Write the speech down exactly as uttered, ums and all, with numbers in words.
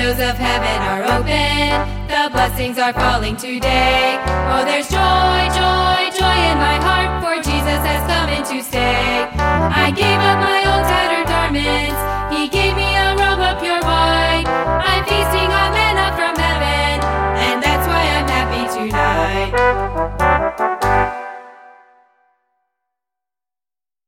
windows of heaven are open. The blessings are falling today. Oh, there's joy, joy, joy in my heart, for Jesus has come in to stay.